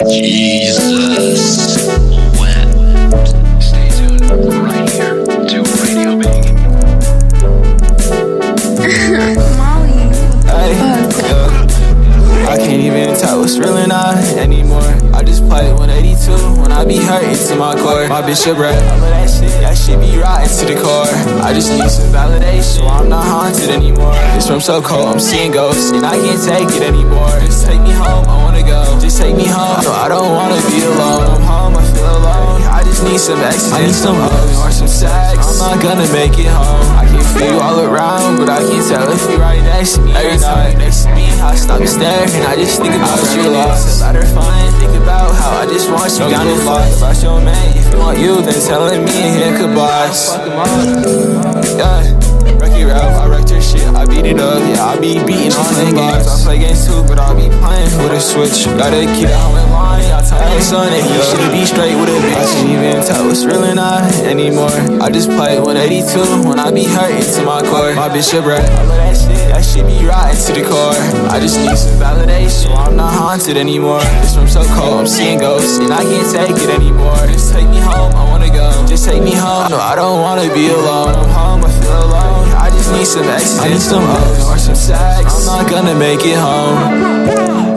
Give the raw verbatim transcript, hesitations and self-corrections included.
Jesus. When? Stay tuned right here to Radio Bang. Molly. Hey, yeah. I can't even tell what's real and not anymore. I just play one eighty-two when I be hurting to my core. My bitch a brat, I love that shit, that shit be rotten to the core. I just need some validation, I'm not haunted anymore. It's from so cold, I'm seeing ghosts, and I can't take it anymore. Just take me home, I wanna go. Just take me home, no, I don't wanna be alone. I'm home, I feel alone. I just need some ecstasy, I need some hugs or some sex. I'm not gonna make it home. I can feel you all around, but I can't tell if you're right next to me. Every time next to me, I stop and stare, and I just think about your loss. Let her find, think about how I just want you down and fly. About your man, if you want you, then telling me and him goodbyes. Yeah, wreck it rap, I wrecked her shit, I beat it up. Yeah, I be beating on the games. I play games too, but I be playing with a switch. Gotta keep it on in line. I tell my son that he should be straight with a bitch. I can't even tell what's real and not anymore. I just play one eighty-two when I be hurting to my core. My bitch a brat, I love that shit, that shit be rotten to the core. I just need some validation, I'm not haunted anymore. It's from so cold, I'm seeing ghosts, and I can't take it anymore. Just take me home, I wanna go. Just take me home, no, I don't wanna be alone. I'm home, I feel alone. I just need some ecstasy, I need some hugs or some sex. I'm not gonna make it home.